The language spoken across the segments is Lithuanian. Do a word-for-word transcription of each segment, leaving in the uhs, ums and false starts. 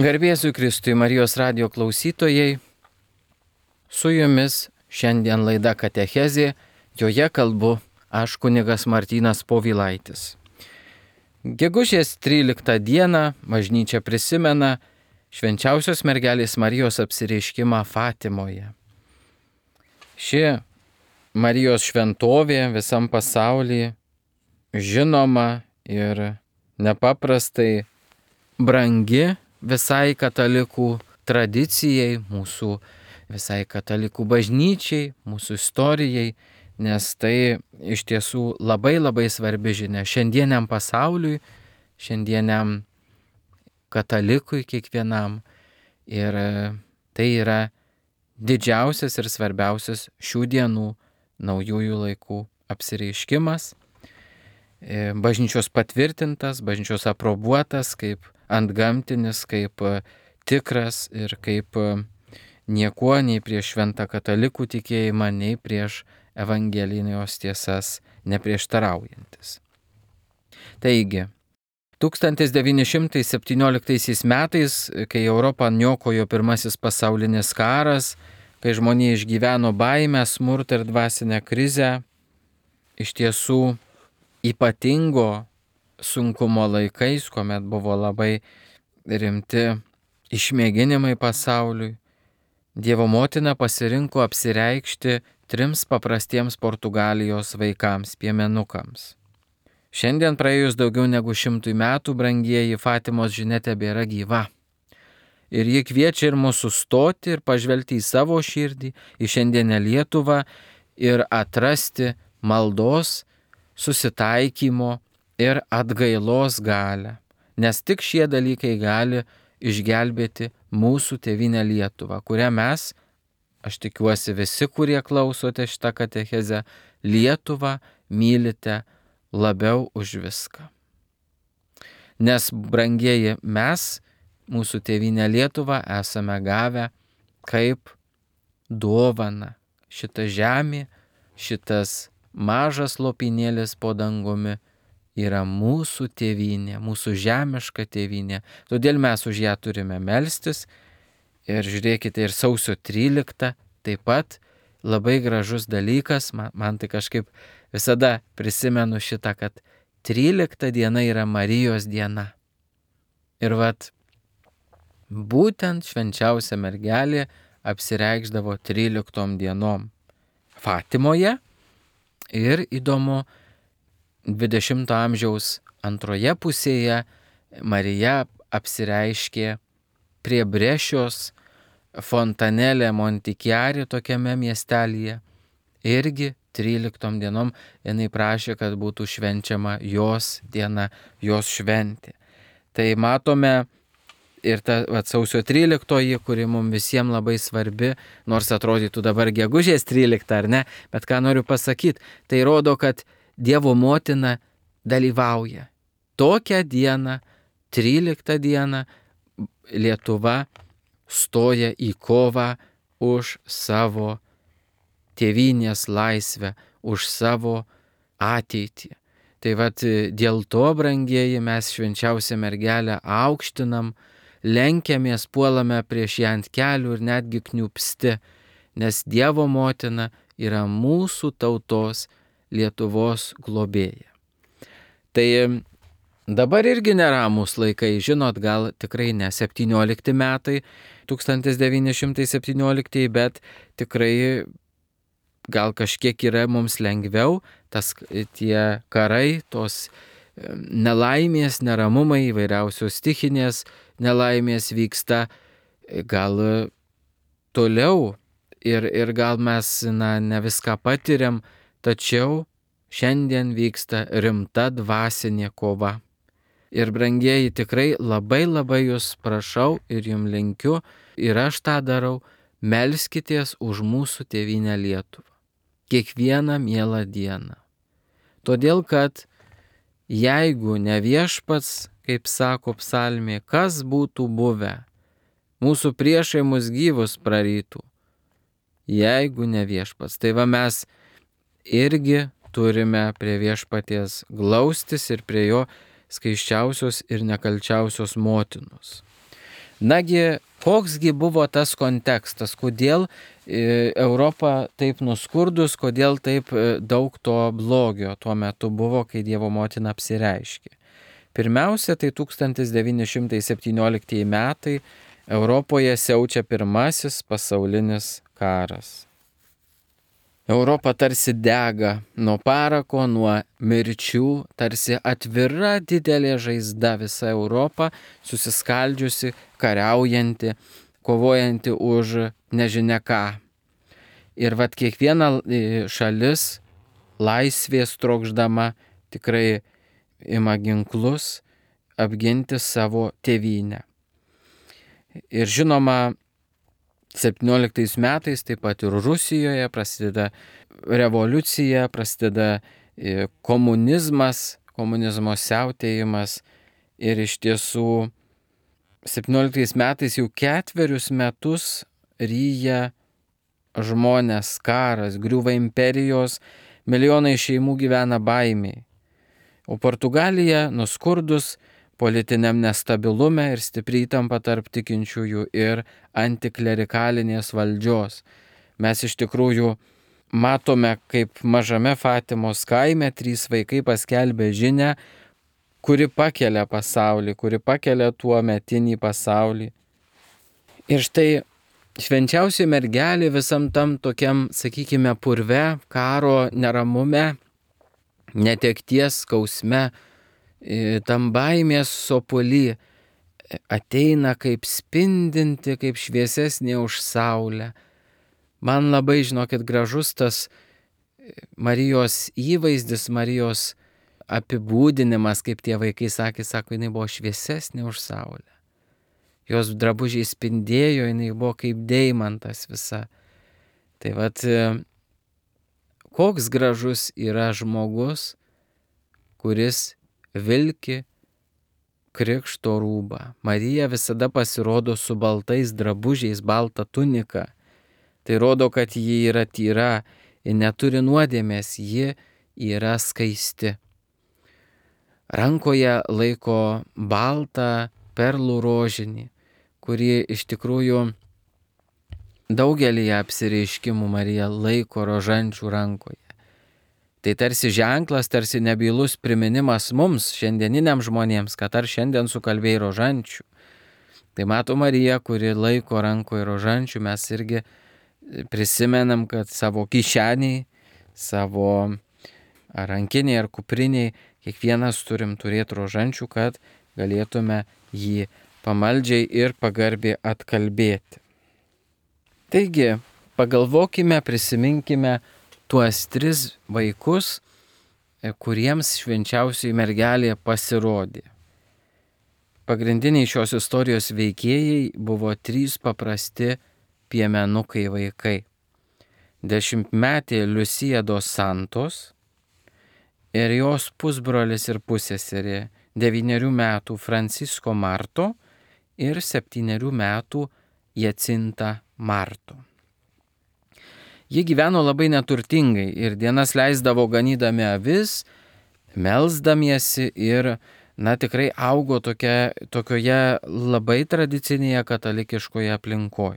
Garbėsiu Kristui, Marijos radijo klausytojai, su jumis šiandien laida Katechezė, joje kalbu aš kunigas Martynas Povilaitis. Gegužės tryliktą dieną bažnyčia prisimena švenčiausios mergelės Marijos apsireiškimą Fatimoje. Ši Marijos šventovė visam pasaulyje žinoma ir nepaprastai brangi visai katalikų tradicijai, mūsų visai katalikų bažnyčiai, mūsų istorijai, nes tai iš tiesų labai labai svarbi žinia šiandieniam pasauliui, šiandieniam katalikui kiekvienam. Ir tai yra didžiausias ir svarbiausias šių dienų naujųjų laikų apsireiškimas, bažnyčios patvirtintas, bažnyčios aprobuotas kaip antgamtinis, kaip tikras ir kaip niekuo nei prieš šventą katalikų tikėjimą, nei prieš evangelinijos tiesas neprieštaraujantis. Taigi, tūkstantis devyni šimtai septynioliktaisiais metais, kai Europą niokojo pirmasis pasaulinis karas, kai žmonija išgyveno baimę, smurtą ir dvasinę krizę, iš tiesų ypatingo sunkumo laikais, kuomet buvo labai rimti išmėginimai pasauliui, Dievo motina pasirinko apsireikšti trims paprastiems Portugalijos vaikams, piemenukams. Šiandien praėjus daugiau negu šimtui metų, brangieji, Fatimos žinia tebėra gyva. Ir ji kviečia ir mus sustoti ir pažvelgti į savo širdį, į šiandienę Lietuvą ir atrasti maldos, susitaikymo ir atgailos galią, nes tik šie dalykai gali išgelbėti mūsų tėvynę Lietuvą, kurią mes, aš tikiuosi visi, kurie klausote šitą katechezę, Lietuvą mylite labiau už viską. Nes, brangieji, mes, mūsų tėvynę Lietuvą, esame gavę kaip dovaną. Šita žemė, šitas mažas lopinėlis po dangumi yra mūsų tėvynė, mūsų žemiška tėvynė. Todėl mes už ją turime melstis. Ir žiūrėkite, ir sausio tryliktą taip pat labai gražus dalykas. Man, man tai kažkaip visada prisimenu šitą, kad trylikta diena yra Marijos diena. Ir vat būtent švenčiausia mergelė apsireikšdavo tryliktom dienom Fatimoje. Ir įdomu, dvidešimto amžiaus antroje pusėje Marija apsireiškė prie Brešios Fontanelė Montichiari tokiame miestelyje. Irgi tryliktom dienom jinai prašė, kad būtų švenčiama jos diena, jos šventė. Tai matome ir ta vat, sausio tryliktoji, kuri mums visiems labai svarbi, nors atrodytų dabar gegužės trylikta, ar ne, bet ką noriu pasakyti, tai rodo, kad Dievo motina dalyvauja. Tokią dieną, tryliktą dieną, Lietuva stoja į kovą už savo tėvynės laisvę, už savo ateitį. Tai vat dėl to, brangieji, mes švenčiausią mergelę aukštinam, lenkiamės, puolame prieš ją ant kelių ir netgi kniupsti, nes Dievo motina yra mūsų tautos Lietuvos globėja. Tai dabar irgi neramus laikai, žinot, gal tikrai ne septyniolikti metai, tūkstantis devyni šimtai septyniolikti, bet tikrai gal kažkiek yra mums lengviau, tas tie karai, tos nelaimės, neramumai, įvairiausios stichinės nelaimės vyksta gal toliau ir, ir gal mes na, ne viską patiriam, tačiau šiandien vyksta rimta dvasinė kova. Ir brangieji, tikrai labai labai jūs prašau ir jums linkiu, ir aš tą darau, melskitės už mūsų tėvynę Lietuvą. Kiekvieną mielą dieną. Todėl, kad jeigu ne Viešpats, kaip sako psalmė, kas būtų buvę, mūsų priešai mus gyvus prarytų, jeigu ne Viešpats. Tai va mes irgi turime prie Viešpaties glaustis ir prie jo skaisčiausios ir nekalčiausios motinos. Nagi, koksgi buvo tas kontekstas, kodėl Europa taip nuskurdus, kodėl taip daug to blogio tuo metu buvo, kai Dievo motina apsireiškė. Pirmiausia, tai tūkstantis devyni šimtai septynioliktieji metai Europoje siaučia pirmasis pasaulinis karas. Europa tarsi dega nuo parako, nuo mirčių, tarsi atvira didelė žaizda visa Europa, susiskaldžiusi, kariaujanti, kovojanti už nežinia ką. Ir vat kiekviena šalis laisvės trokšdama tikrai ima ginklus apginti savo tėvynę. Ir žinoma, septynioliktais metais taip pat ir Rusijoje prasideda revoliucija, prasideda komunizmas, komunizmo siautėjimas ir iš tiesų septynioliktais metais jau ketverius metus ryja žmonės, karas, griūva imperijos, milijonai šeimų gyvena baimiai. O Portugalija nuskurdus politiniam nestabilume ir stipri įtampa tarp tikinčiųjų ir antiklerikalinės valdžios. Mes iš tikrųjų matome, kaip mažame Fatimos kaime trys vaikai paskelbė žinią, kuri pakelia pasaulį, kuri pakelia tuo metinį pasaulį. Ir štai švenčiausia mergelė visam tam tokiam, sakykime, purve, karo neramume, netekties skausme, tam baimės sopuly ateina kaip spindinti, kaip šviesesnė už saulę. Man labai, žinokit, gražus tas Marijos įvaizdis, Marijos apibūdinimas, kaip tie vaikai sakė, sako, jinai buvo šviesesnė už saulę. Jos drabužiai spindėjo, jinai buvo kaip deimantas visa. Tai vat, koks gražus yra žmogus, kuris vilki krikšto rūbą. Marija visada pasirodo su baltais drabužiais, balta tunika. Tai rodo, kad ji yra tyra, ji neturi nuodėmės, ji yra skaisti. Rankoje laiko baltą perlų rožinį, kuri iš tikrųjų daugelį apsireiškimų Marija laiko rožančių rankoje. Tai tarsi ženklas, tarsi nebylus priminimas mums, šiandieniniam žmonėms, kad ar šiandien sukalbėjai rožančių. Tai mato Marija, kuri laiko rankoje rožančių, mes irgi prisimenam, kad savo kišeniai, savo ar rankiniai ar kupriniai, kiekvienas turim turėti rožančių, kad galėtume jį pamaldžiai ir pagarbiai atkalbėti. Taigi, pagalvokime, prisiminkime tuos tris vaikus, kuriems švenčiausioji mergelė pasirodė. Pagrindiniai šios istorijos veikėjai buvo trys paprasti piemenukai vaikai. Dešimtmetė Liucija dos Santos ir jos pusbrolis ir pusseserė, devynerių metų Francisco Marto ir septynerių metų Jacinta Marto. Ji gyveno labai neturtingai ir dienas leisdavo ganydami avis, melsdamiesi ir, na, tikrai augo tokia, tokioje labai tradicinėje katalikiškoje aplinkoje.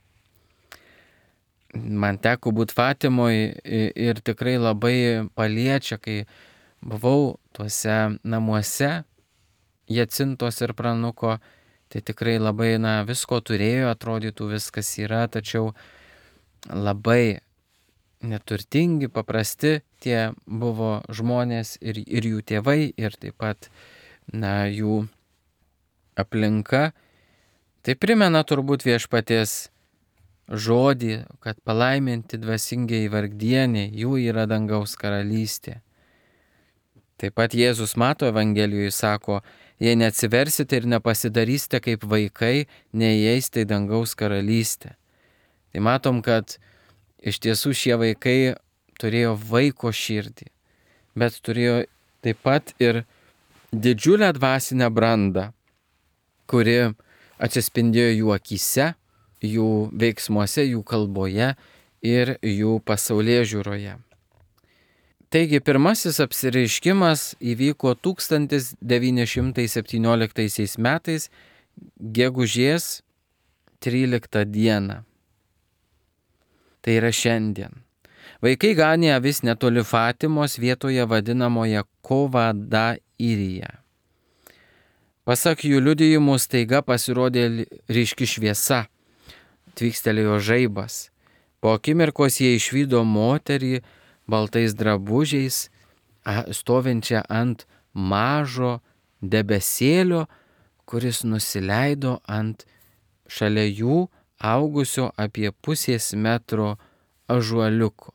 Man teko būti Fatimoje ir tikrai labai paliečia, kai buvau tuose namuose Jacintos ir pranuko, tai tikrai labai, na, visko turėjo, atrodytų viskas yra, tačiau labai neturtingi, paprasti tie buvo žmonės ir, ir jų tėvai, ir taip pat, na, jų aplinka. Tai primena turbūt Viešpaties žodį, kad palaiminti dvasingiai vargdieniai, jų yra dangaus karalystė. Taip pat Jėzus Mato Evangelijoje sako, jei neatsiversite ir nepasidarysite kaip vaikai, neįeisite į dangaus karalystę. Tai matom, kad iš tiesų šie vaikai turėjo vaiko širdį, bet turėjo taip pat ir didžiulę dvasinę brandą, kuri atsispindėjo jų akyse, jų veiksmuose, jų kalboje ir jų pasaulėžiūroje. Taigi pirmasis apsireiškimas įvyko tūkstantis devyni šimtai septynioliktaisiais metais, gegužės tryliktą dieną. Tai yra šiandien. Vaikai ganė avis netoli Fatimos vietoje vadinamoje Kovada Irija. Pasak jų liudijimų staiga pasirodė ryški šviesa, tvykstelėjo žaibas. Po akimirkos jie išvydo moterį baltais drabužiais, stovinčią ant mažo debesėlio, kuris nusileido ant šalia jų augusio apie pusės metro ąžuoliuko.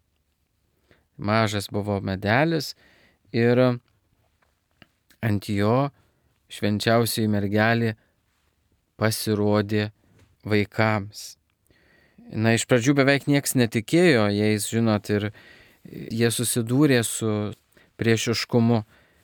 Mažas buvo medelis ir ant jo švenčiausioji mergelė pasirodė vaikams. Na, iš pradžių beveik nieks netikėjo jais, žinot, ir jie susidūrė su priešiškumu.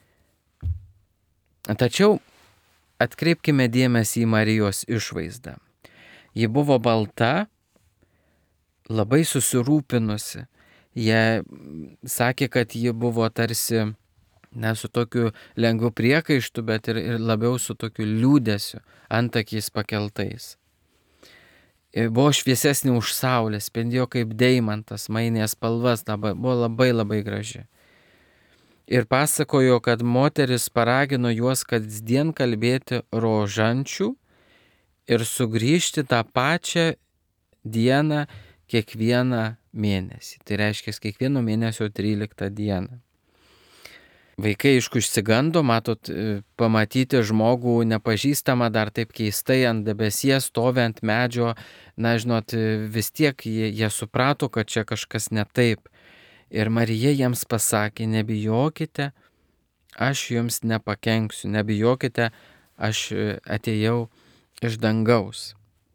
Tačiau atkreipkime dėmesį į Marijos išvaizdą. Ji buvo balta, labai susirūpinusi. Jie sakė, kad ji buvo tarsi ne su tokiu lengvu priekaištu, bet ir, ir labiau su tokiu liūdesiu, antakiais pakeltais. Ir buvo šviesesnė už saulę, spindėjo kaip deimantas, mainė spalvas, labai, buvo labai labai graži. Ir pasakojo, kad moteris paragino juos kasdien kalbėti rožančių ir sugrįžti tą pačią dieną kiekvieną mėnesį. Tai reiškia kiekvieno mėnesio tryliktą dieną. Vaikai aišku išsigando, matot, pamatyti žmogų nepažįstamą dar taip keistai ant debesies, stovi ant medžio, na žinot, vis tiek jie, jie suprato, kad čia kažkas ne taip. Ir Marija jiems pasakė, nebijokite, aš jums nepakenksiu, nebijokite, aš atėjau iš dangaus.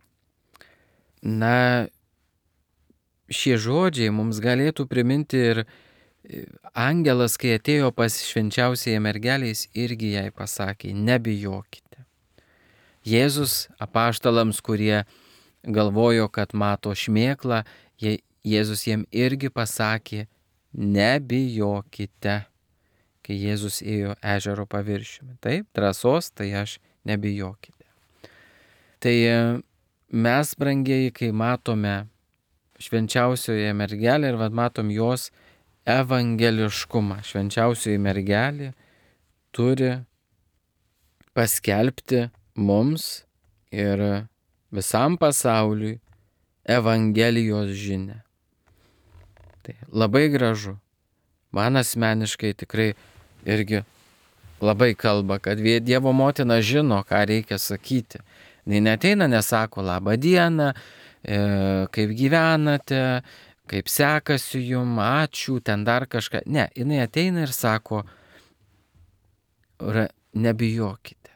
Na, šie žodžiai mums galėtų priminti ir angelas, kai atėjo pas švenčiausiąją mergelę, jis irgi jai pasakė, nebijokite. Jėzus apaštalams, kurie galvojo, kad mato šmėklą, Jėzus jiem irgi pasakė, nebijokite, kai Jėzus ėjo ežero paviršiumi. Taip, drąsos, tai aš nebijokite. Tai mes, brangieji, kai matome švenčiausioje mergelę ir vad matom jos evangeliškumą. Švenčiausioji mergelė turi paskelbti mums ir visam pasauliui Evangelijos žinią. Tai labai gražu. Man asmeniškai tikrai irgi labai kalba, kad Dievo motina žino, ką reikia sakyti. Jis neateina, nesako labą dieną, e, kaip gyvenate, kaip sekasi jum, ačiū, ten dar kažką. Ne, jinai ateina ir sako, nebijokite.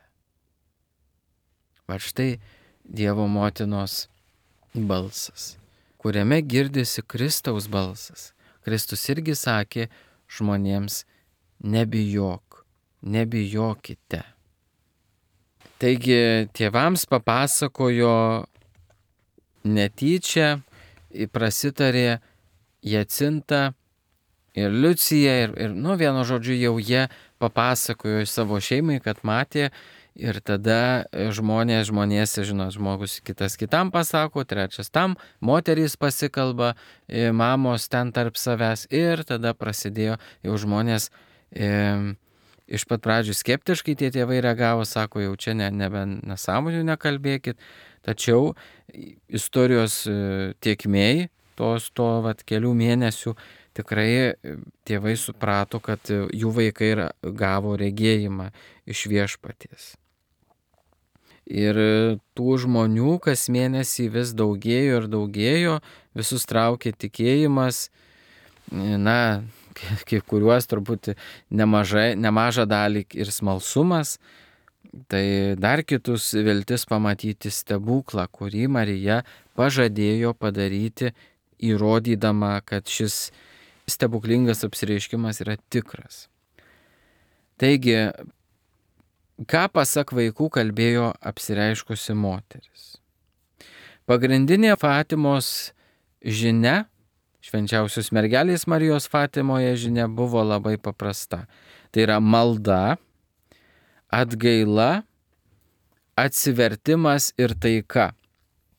Va štai Dievo motinos balsas, kuriame girdisi Kristaus balsas. Kristus irgi sakė žmonėms, nebijok, nebijokite. Taigi tėvams papasakojo netyčia, prasitarė Jacinta ir Liucija ir, ir nu, vienu žodžiu jau jie papasakojo savo šeimai, kad matė ir tada žmonės žmonėse, žinot, žmogus kitas kitam pasako, trečias tam, moterys pasikalba, mamos ten tarp savęs ir tada prasidėjo jau žmonės e, iš pat pradžių skeptiškai tie tėvai reagavo, sako, jau čia ne, nebe nesąmonių nekalbėkit, tačiau istorijos tiekmėj tos to vat, kelių mėnesių tikrai tėvai suprato, kad jų vaikai gavo regėjimą iš Viešpaties. Ir tų žmonių kas mėnesį vis daugėjo ir daugėjo, visus traukė tikėjimas, na, kai kuriuos turbūt nemažai, nemažą dalį ir smalsumas, tai dar kitus viltis pamatyti stebuklą, kurį Marija pažadėjo padaryti, įrodydama, kad šis stebuklingas apsireiškimas yra tikras. Taigi, ką pasak vaikų kalbėjo apsireiškusi moteris? Pagrindinė Fatimos žinia, švenčiausios mergelės Marijos Fatimoje žinia buvo labai paprasta. Tai yra malda, atgaila, atsivertimas ir taika.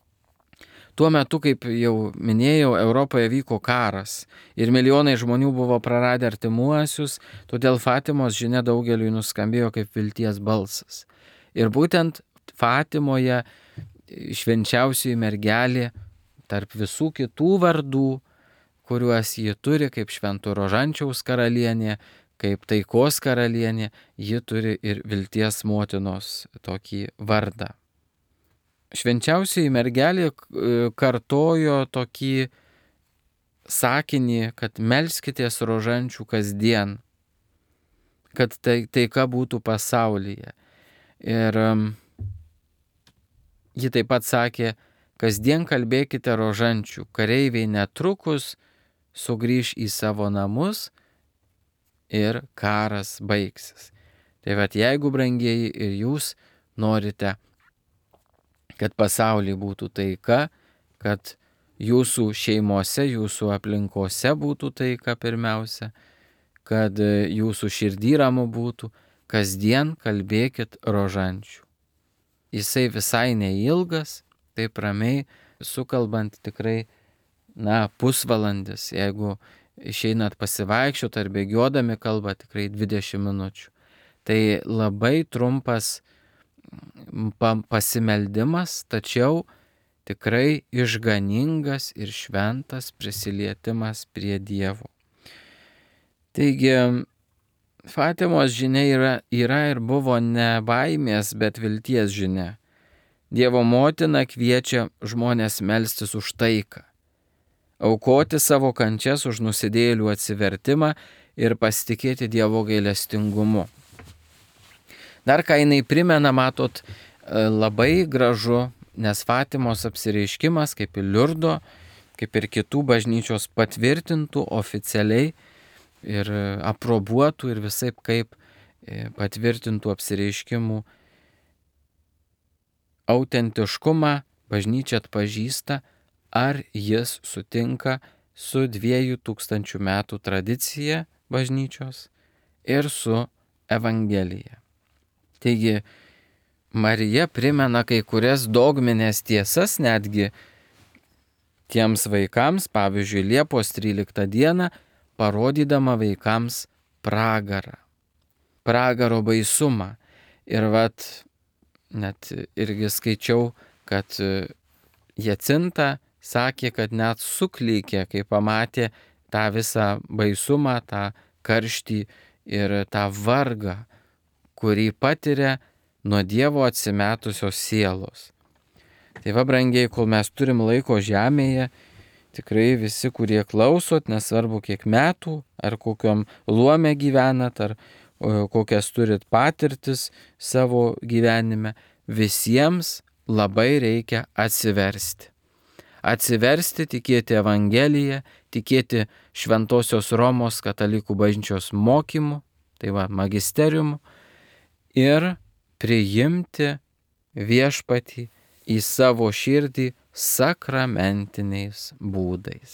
tuo metu, kaip jau minėjau, Europoje vyko karas ir milijonai žmonių buvo praradę artimuosius, todėl Fatimos žinia daugeliui nuskambėjo kaip vilties balsas. Ir būtent Fatimoje švenčiausioji mergelė tarp visų kitų vardų, kuriuos ji turi, kaip Švento Rožančiaus karalienė, kaip taikos karalienė, ji turi ir vilties motinos tokį vardą. Švenčiausioji mergelė kartojo tokį sakinį, kad melskitės rožančių kasdien, kad tai, taika būtų pasaulyje. Ir um, ji taip pat sakė, kasdien kalbėkite rožančių, kareiviai netrukus sugrįš į savo namus ir karas baigsis. Tai vat jeigu, brangieji, ir jūs norite, kad pasaulyje būtų taika, kad jūsų šeimose, jūsų aplinkose būtų taika pirmiausia, kad jūsų širdį ramu būtų, kasdien kalbėkit rožančių. Jisai visai neilgas, taip ramiai sukalbant tikrai, na, pusvalandis, jeigu išeinat pasivaikščioti ar bėgiodami kalba tikrai dvidešimt minučių. Tai labai trumpas pasimeldimas, tačiau tikrai išganingas ir šventas prisilietimas prie Dievo. Taigi, Fatimos žinia yra, yra ir buvo ne baimės, bet vilties žinia. Dievo motina kviečia žmonės melstis už taiką, aukoti savo kančias už nusidėjėlių atsivertimą ir pasitikėti Dievo gailestingumu. Dar ką jinai primena, matot, labai gražu, nes Fatimos apsireiškimas, kaip ir Liurdo, kaip ir kitų bažnyčios patvirtintų oficialiai ir aprobuotų ir visaip kaip patvirtintų apsireiškimų autentiškumą bažnyčia atpažįsta, ar jis sutinka su dviejų tūkstančių metų tradicija bažnyčios ir su Evangelija. Taigi, Marija primena kai kurias dogminės tiesas netgi tiems vaikams, pavyzdžiui, Liepos tryliktą dieną, parodydama vaikams pragarą, pragaro baisumą. Ir vat, net irgi skaičiau, kad Jacinta sakė, kad net suklykė, kai pamatė tą visą baisumą, tą karštį ir tą vargą, kurį patiria nuo Dievo atsimetusios sielos. Tai va, brangiai, kol mes turim laiko žemėje, tikrai visi, kurie klausot, nesvarbu kiek metų, ar kokiam luome gyvenat, ar kokias turit patirtis savo gyvenime, visiems labai reikia atsiversti. Atsiversti, tikėti Evangeliją, tikėti Šventosios Romos katalikų bažnyčios mokymu, tai va, magisteriumu, ir priimti viešpatį į savo širdį sakramentiniais būdais.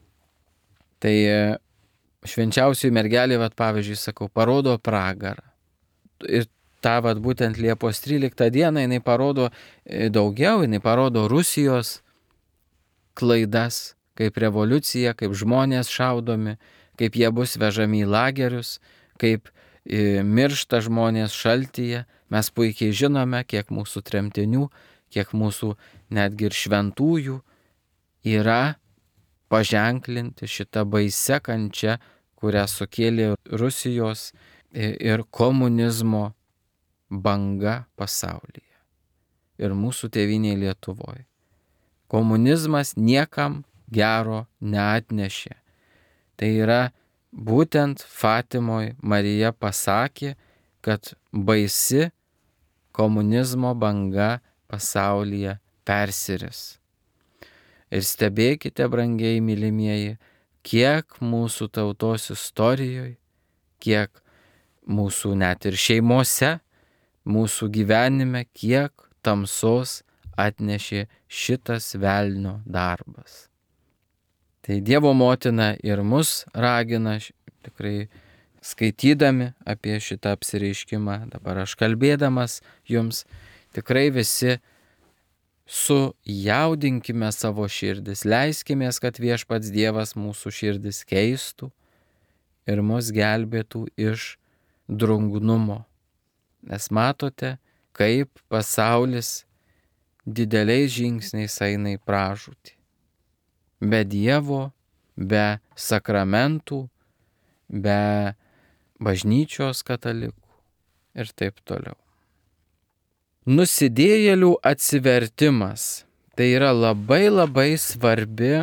Tai švenčiausioji mergelė, vat, pavyzdžiui, sakau, parodo pragarą. Ir tą vat, būtent Liepos tryliktą dieną jinai parodo daugiau, jinai parodo Rusijos klaidas, kaip revoliucija, kaip žmonės šaudomi, kaip jie bus vežami į lagerius, kaip miršta žmonės šaltyje. Mes puikiai žinome, kiek mūsų tremtinių, kiek mūsų netgi ir šventųjų yra paženklinti šitą baisę kančią, kurią sukėlė Rusijos ir komunizmo banga pasaulyje ir mūsų tėvynėje Lietuvoje. Komunizmas niekam gero neatnešė. Tai yra būtent Fatimoje Marija pasakė, kad baisi komunizmo banga pasaulyje persiris. Ir stebėkite, brangiai mylimieji, kiek mūsų tautos istorijoje, kiek mūsų net ir šeimose, mūsų gyvenime, kiek tamsos atnešė šitas velnio darbas. Tai Dievo motina ir mus ragina tikrai skaitydami apie šitą apsireiškimą, dabar aš kalbėdamas jums, tikrai visi sujaudinkime savo širdis, leiskimės, kad viešpats Dievas mūsų širdis keistų ir mus gelbėtų iš drungnumo. Nes matote, kaip pasaulis dideliais žingsniais eina į pražūtį. Be Dievo, be sakramentų, be bažnyčios katalikų ir taip toliau. Nusidėjėlių atsivertimas – tai yra labai labai svarbi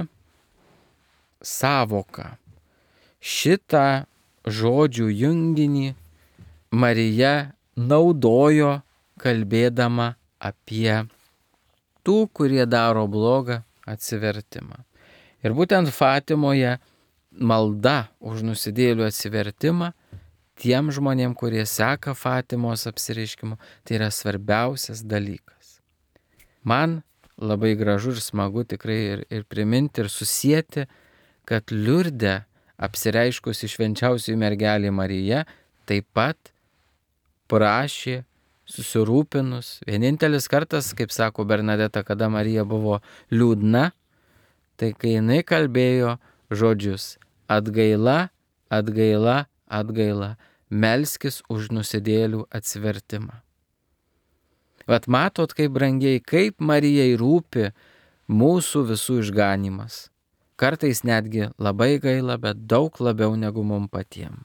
sąvoka. Šitą žodžių junginį Marija naudojo kalbėdama apie tų, kurie daro blogą, atsivertimą. Ir būtent Fatimoje malda už nusidėjėlių atsivertimą tiem žmonėm, kurie seka Fatimos apsireiškimu, tai yra svarbiausias dalykas. Man labai gražu ir smagu tikrai ir, ir priminti ir susieti, kad Liurde apsireiškusi švenčiausioji mergelė Marija taip pat prašė susirūpinus. Vienintelis kartas, kaip sako Bernadeta, kada Marija buvo liūdna, tai kai jinai kalbėjo žodžius atgaila, atgaila, atgaila, melskis už nusidėjėlių atsivertimą. Vat matot, kaip brangiai, kaip Marijai rūpi mūsų visų išganimas. Kartais netgi labai gaila, bet daug labiau negu mums patiems.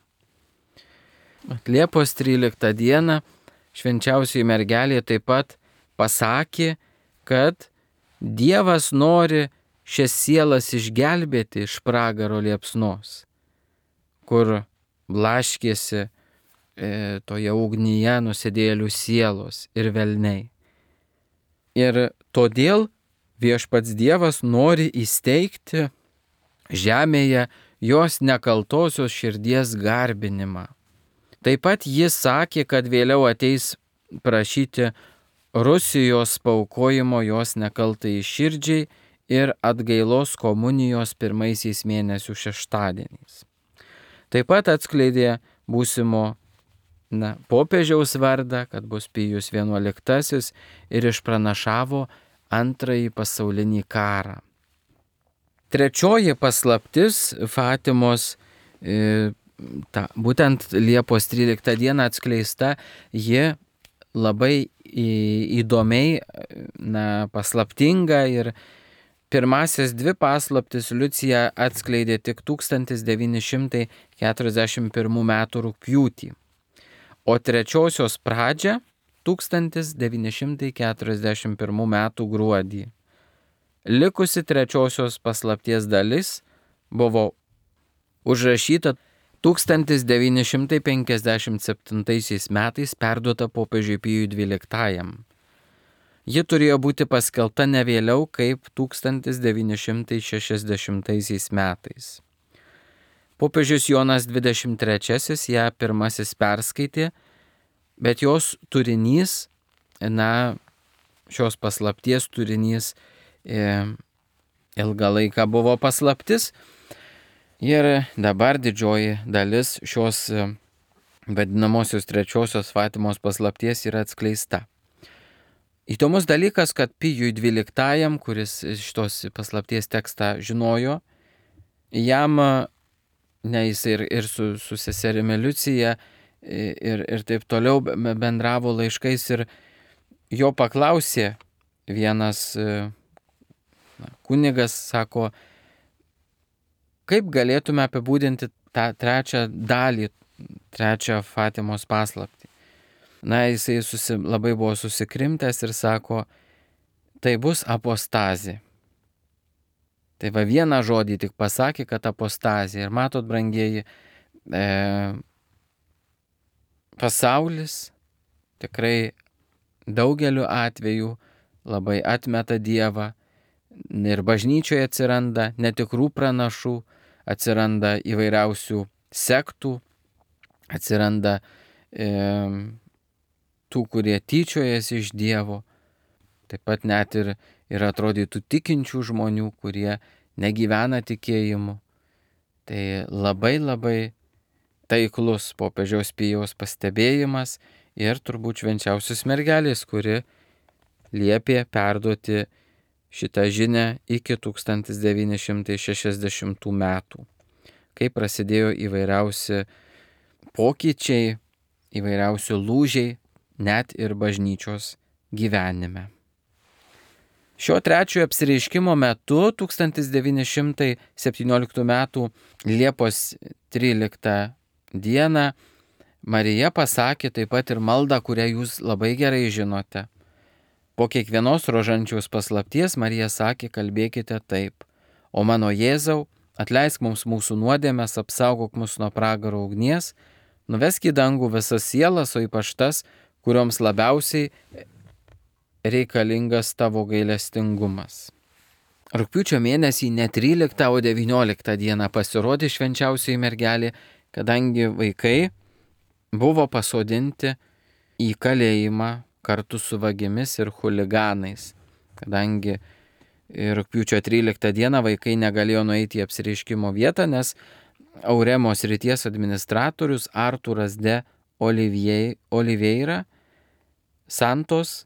Liepos tryliktą dieną švenčiausioji mergelė taip pat pasakė, kad Dievas nori šias sielas išgelbėti iš pragaro liepsnos, kur blaškėsi e, toje ugnyje nusidėjėlių sielos ir velniai. Ir todėl viešpats Dievas nori įsteigti žemėje jos nekaltosios širdies garbinimą. Taip pat jis sakė, kad vėliau ateis prašyti Rusijos paaukojimo jos nekaltai širdžiai ir atgailos komunijos pirmaisiais mėnesių šeštadieniais. Taip pat atskleidė būsimo na, popiežiaus vardą, kad bus Pijus vienuoliktasis ir išpranašavo antrąjį pasaulinį karą. Trečioji paslaptis Fatimos e, Ta, būtent Liepos tryliktą dieną atskleista, ji labai įdomiai, na, paslaptinga ir pirmasis dvi paslaptis Liucija atskleidė tik tūkstantis devyni šimtai keturiasdešimt pirmų metų rugpjūtį, o trečiosios pradžią tūkstantis devyni šimtai keturiasdešimt pirmų metų gruodį. Likusi trečiosios paslapties dalis buvo užrašyta tūkstantis devyni šimtai penkiasdešimt septintaisiais metais perduota popiežiui Pijui dvyliktajam. Ji turėjo būti paskelbta ne vėliau kaip tūkstantis devyni šimtai šešiasdešimtaisiais metais. Popiežius Jonas dvidešimt trečiasis ją pirmasis perskaitė, bet jos turinys, na, šios paslapties turinys e, ilgą laiką buvo paslaptis. Ir dabar didžioji dalis šios vadinamosios trečiosios Fatimos paslapties yra atskleista. Įdomus dalykas, kad Pijui dvyliktajam, kuris šitos paslapties tekstą žinojo, jam, ne jis ir, ir su, su seserimi Liucija ir, ir taip toliau bendravo laiškais ir jo paklausė vienas na, kunigas, sako, kaip galėtume apibūdinti tą trečią dalį, trečią Fatimos paslaptį. Na, jisai susi, labai buvo susikrimtęs ir sako, tai bus apostazė. Tai va vieną žodį tik pasakė, kad apostazė. Ir matot, brangieji, e, pasaulis tikrai daugeliu atveju labai atmeta Dievą. Ir bažnyčioje atsiranda netikrų pranašų, atsiranda įvairiausių sektų, atsiranda e, tų, kurie tyčiojasi iš Dievo. Taip pat net ir, ir atrodytų tikinčių žmonių, kurie negyvena tikėjimu. Tai labai labai taiklus popiežiaus Pijaus pastebėjimas ir turbūt švenčiausios mergelės, kuri liepė perduoti šitą žinią iki tūkstantis devyni šimtai šešiasdešimtų metų, kai prasidėjo įvairiausi pokyčiai, įvairiausi lūžiai, net ir bažnyčios gyvenime. Šio trečiojo apsireiškimo metu tūkstantis devyni šimtai septynioliktų metų Liepos tryliktą dieną Marija pasakė taip pat ir maldą, kurią jūs labai gerai žinote. Po kiekvienos rožančiaus paslapties Marija sakė, kalbėkite taip: O mano Jėzau, atleisk mums mūsų nuodėmes, apsaugok mus nuo pragaro ugnies, nuvesk į dangų visas sielas, o ypač tas, kurioms labiausiai reikalingas tavo gailestingumas. Rugpjūčio mėnesį ne tryliktą, o devynioliktą dieną pasirodė švenčiausioji mergelė, kadangi vaikai buvo pasodinti į kalėjimą kartu su vagimis ir chuliganais. Kadangi rugpjūčio tryliktą dieną vaikai negalėjo nueiti į apsireiškimo vietą, nes Auremos srities administratorius Arturas de Oliveira Santos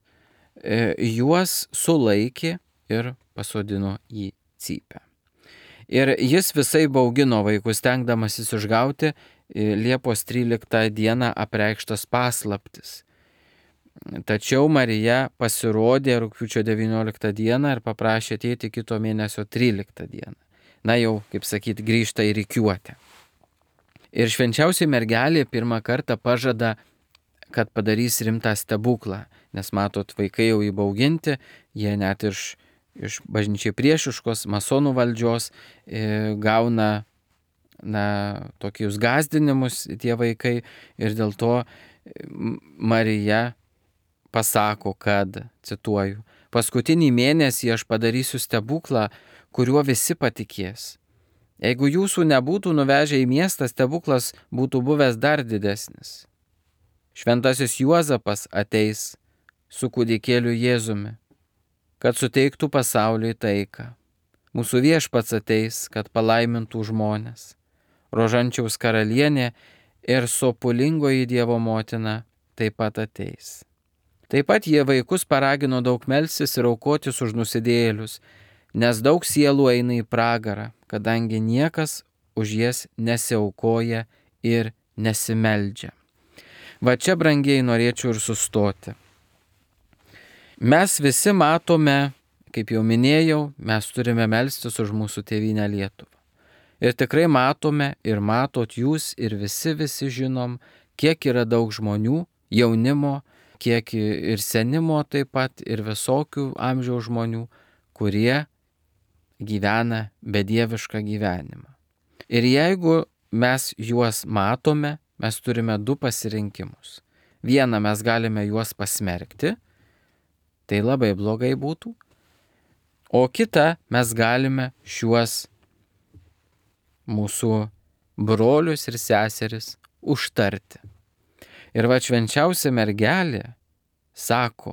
juos sulaikė ir pasodino į cypę. Ir jis visai baugino vaikus, stengdamasis išgauti Liepos tryliktą dieną apreikštas paslaptis. Tačiau Marija pasirodė rugpjūčio devynioliktą dieną ir paprašė ateiti kito mėnesio tryliktą dieną. Na jau, kaip sakyti, grįžta į rikiuotę. Ir švenčiausioji mergelė pirmą kartą pažada, kad padarys rimtą stebuklą, nes matot, vaikai jau įbauginti, jie net iš, iš bažnyčiai priešiškos masonų valdžios e, gauna na, tokius gąsdinimus tie vaikai ir dėl to Marija pasako, kad, cituoju, paskutinį mėnesį aš padarysiu stebuklą, kuriuo visi patikės. Jeigu jūsų nebūtų nuvežę į miestą, stebuklas būtų buvęs dar didesnis. Šventasis Juozapas ateis su kūdikėliu Jėzumi, kad suteiktų pasauliui taiką. Mūsų viešpats ateis, kad palaimintų žmonės. Rožančiaus karalienė ir sopulingoji Dievo motina taip pat ateis. Taip pat jie vaikus paragino daug melstis ir aukotis už nusidėjėlius, nes daug sielų eina į pragarą, kadangi niekas už jas nesiaukoja ir nesimeldžia. Va čia, brangiai, norėčiau ir sustoti. Mes visi matome, kaip jau minėjau, mes turime melstis už mūsų tėvynę Lietuvą. Ir tikrai matome ir matot jūs ir visi visi žinom, kiek yra daug žmonių, jaunimo, kiek ir senimo taip pat, ir visokių amžiaus žmonių, kurie gyvena bedievišką gyvenimą. Ir jeigu mes juos matome, mes turime du pasirinkimus. Vieną, mes galime juos pasmerkti, tai labai blogai būtų, o kitą, mes galime šiuos mūsų brolius ir seseris užtarti. Ir va švenčiausia mergelė sako,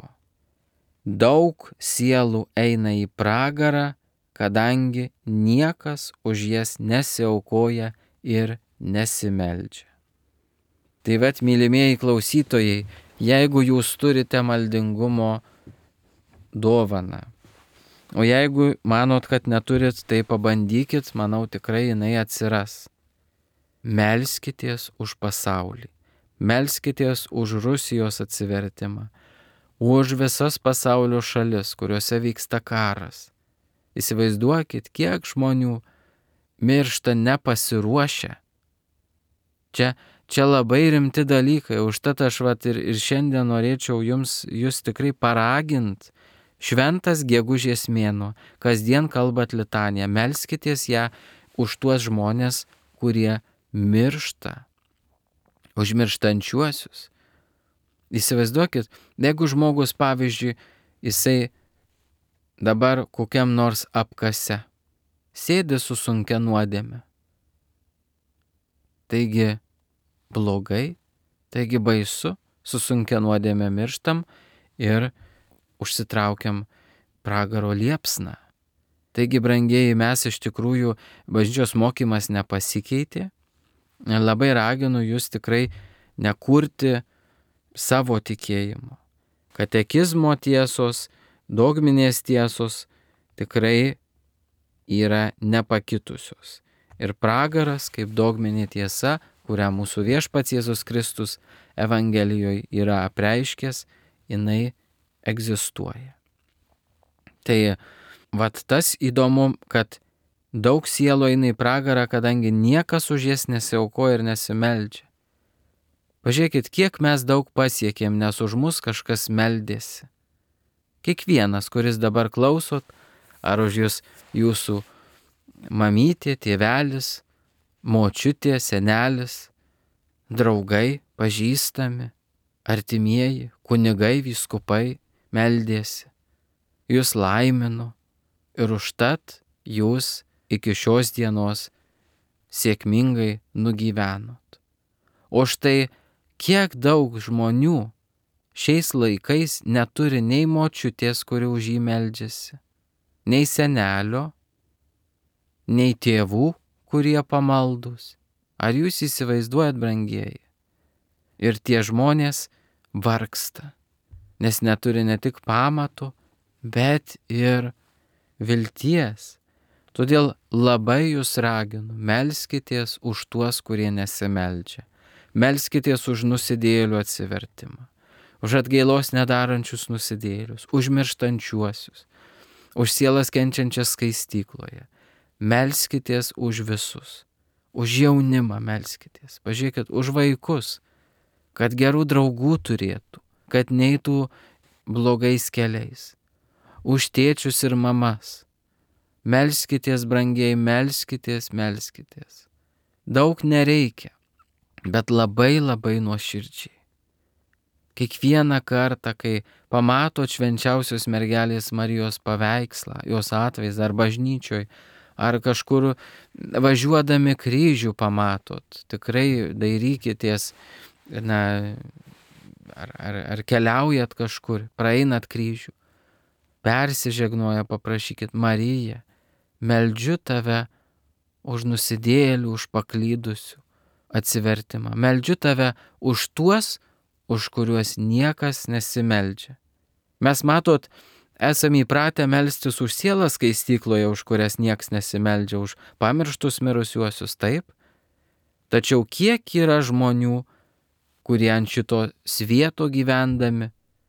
daug sielų eina į pragarą, kadangi niekas už jas nesiaukoja ir nesimeldžia. Tai vat, mylimieji klausytojai, jeigu jūs turite maldingumo dovaną, o jeigu manot, kad neturit, tai pabandykit, manau, tikrai jinai atsiras. Melskitės už pasaulį, melskitės už Rusijos atsivertimą, už visas pasaulio šalis, kuriuose vyksta karas. Įsivaizduokit, kiek žmonių miršta nepasiruošę. Čia Čia labai rimti dalykai, užtat aš vat ir, ir šiandien norėčiau jums, jūs tikrai paragint, šventas gegužės mėnuo, kasdien kalbat litaniją, melskitės ją už tuos žmonės, kurie miršta, už mirštančiuosius. Įsivaizduokit, jeigu žmogus, pavyzdžiui, jisai dabar kokiam nors apkase, sėdi su sunkia nuodėme. Taigi, blogai, taigi baisu, su sunkia nuodėme mirštam ir užsitraukiam pragaro liepsną. Taigi, brangieji, mes iš tikrųjų, bažnyčios mokymas nepasikeitė. Labai raginu jūs tikrai nekurti savo tikėjimo. Katekizmo tiesos dogminės tiesos tikrai yra nepakitusios. Ir pragaras, kaip dogminė tiesa, kurią mūsų viešpats Jėzus Kristus Evangelijoje yra apreiškęs, jinai egzistuoja. Tai vat tas įdomu, kad daug sielų eina į pragarą, kadangi niekas už jas nesiaukoja ir nesimeldžia. Pažiūrėkit, kiek mes daug pasiekėm, nes už mus kažkas meldėsi. Kiekvienas, kuris dabar klausot, ar už jūs jūsų mamytė, tėvelis, močiutė, senelis, draugai, pažįstami, artimieji, kunigai, vyskupai meldėsi, jūs laimino ir užtat jūs iki šios dienos sėkmingai nugyvenot. O štai kiek daug žmonių šiais laikais neturi nei močiutės, kuri už jį meldžiasi, nei senelio, nei tėvų, kurie pamaldus. Ar jūs įsivaizduojat, brangieji? Ir tie žmonės vargsta, nes neturi ne tik pamatų, bet ir vilties. Todėl labai jūs raginu, melskitės už tuos, kurie nesimeldžia. Melskitės už nusidėjėlių atsivertimą, už atgailos nedarančius nusidėjėlius, už mirštančiuosius, už sielas kenčiančias skaistykloje. Melskitės už visus, už jaunimą melskitės, pažiūrėkit, už vaikus, kad gerų draugų turėtų, kad neitų blogais keliais, už tėčius ir mamas. Melskitės, brangieji, melskitės, melskitės. Daug nereikia, bet labai labai nuoširdžiai. Kiekvieną kartą, kai pamatot švenčiausios mergelės Marijos paveikslą, jos atvaizdą ar bažnyčioj, ar kažkur važiuodami kryžių pamatot, tikrai dairykitės, na, ar, ar, ar keliaujat kažkur, praeinat kryžių, persižegnoja, paprašykit: Marija, meldžiu tave už nusidėjėlių, už paklydusių atsivertimą. Meldžiu tave už tuos, už kuriuos niekas nesimeldžia. Mes, matot, esame įpratę melstis už sielas skaistykloje, už kurias nieks nesimeldžia, už pamirštus mirusiuosius, taip. Tačiau kiek yra žmonių, kurie ant šito svieto gyvendami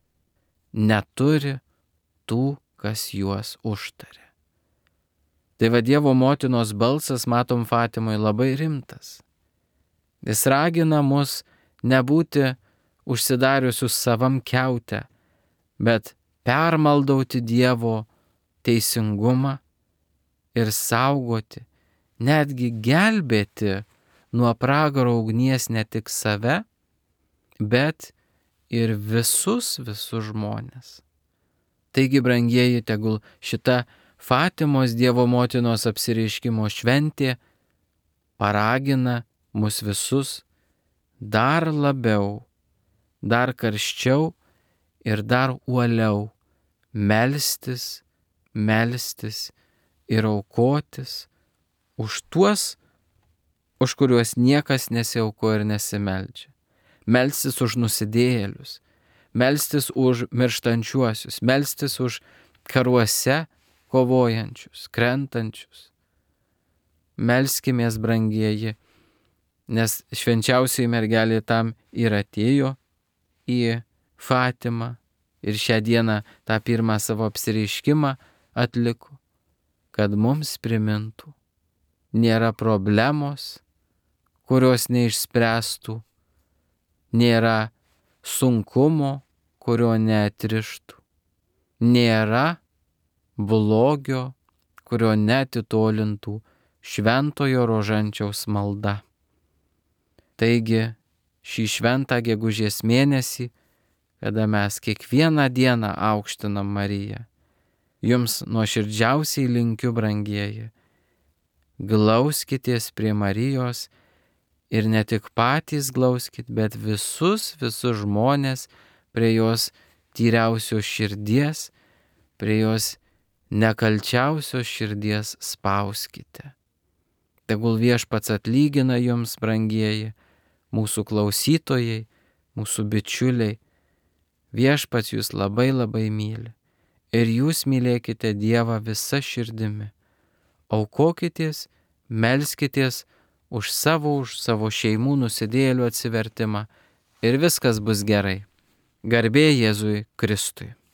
neturi tų, kas juos užtarė. Tai va, Dievo motinos balsas, matom, Fatimoje labai rimtas. Jis ragina mus nebūti užsidariusius savam kiaute, bet permaldauti Dievo teisingumą ir saugoti, netgi gelbėti nuo pragaro ugnies ne tik save, bet ir visus, visus žmonės. Taigi, brangieji, tegul šita Fatimos Dievo motinos apsireiškimo šventė paragina mus visus dar labiau, dar karščiau ir dar uoliau melstis, melstis ir aukotis už tuos, už kuriuos niekas nesiaukoja ir nesimeldžia. Melstis už nusidėjėlius, melstis už mirštančiuosius, melstis už karuose kovojančius, krentančius. Melskimės, brangieji, nes švenčiausioji mergelė tam ir atėjo į Fatimą ir šią dieną tą pirmą savo apsireiškimą atliko, kad mums primintų: nėra problemos, kurios neišspręstų, nėra sunkumo, kurio neatrištų, nėra blogio, kurio neatitolintų šventojo rožančiaus malda. Taigi šį šventą gegužės mėnesį, kada mes kiekvieną dieną aukštinam Mariją, jums nuoširdžiausiai linkiu, brangieji, glauskitės prie Marijos ir ne tik patys glauskit, bet visus, visus žmonės prie jos tyriausios širdies, prie jos nekalčiausios širdies spauskite. Tegul viešpats atlygina jums, brangieji, mūsų klausytojai, mūsų bičiuliai. Viešpats jūs labai labai myli ir jūs mylėkite Dievą visa širdimi. Aukokitės, melskitės už savo, už savo šeimų nusidėjėlių atsivertimą ir viskas bus gerai. Garbė Jėzui Kristui.